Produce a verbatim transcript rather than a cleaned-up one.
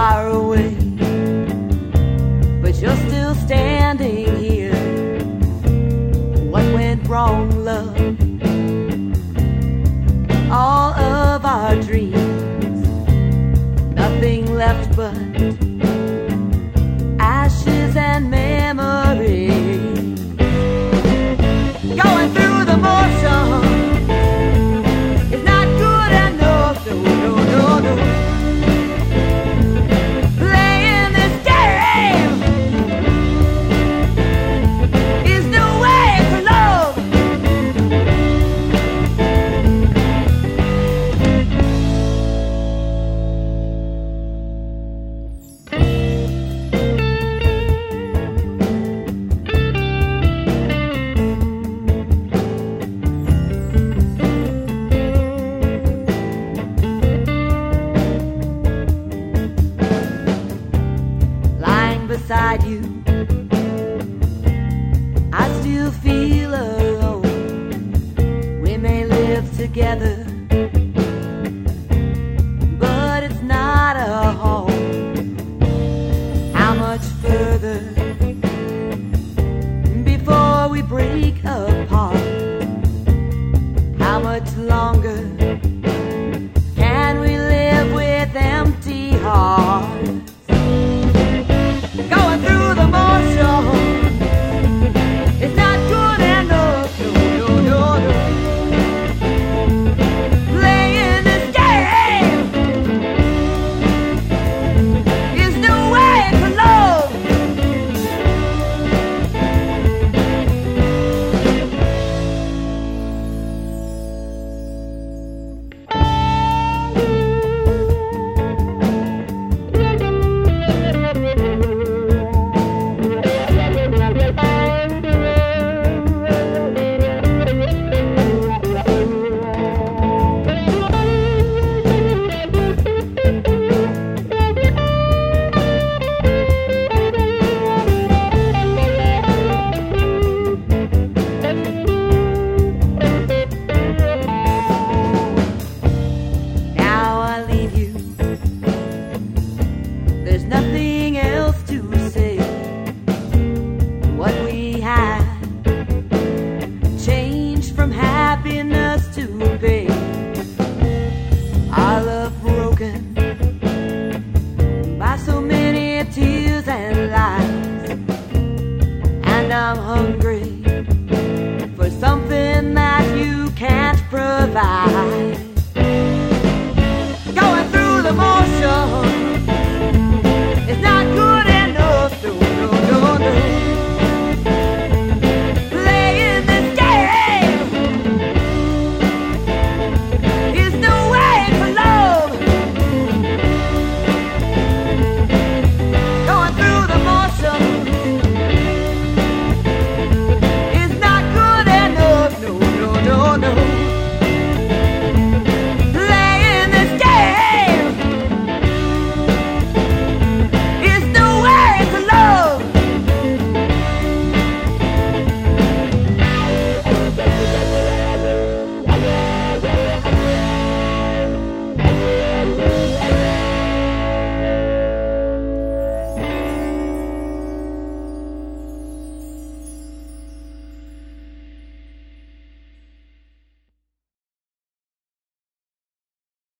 far away, but you're still standing here. What went wrong, love? All of our dreams, nothing left but ashes and memories. Going through the motion is not good enough, no, no, no, no. Playing this game is no way to love. Beside you, I still feel alone. We may live together, but it's not a home. How much further before we break apart? How much longer can we live with empty hearts? Going through the motion, it's not good enough, no, no, no, no. Playing this game is no way to love. There's nothing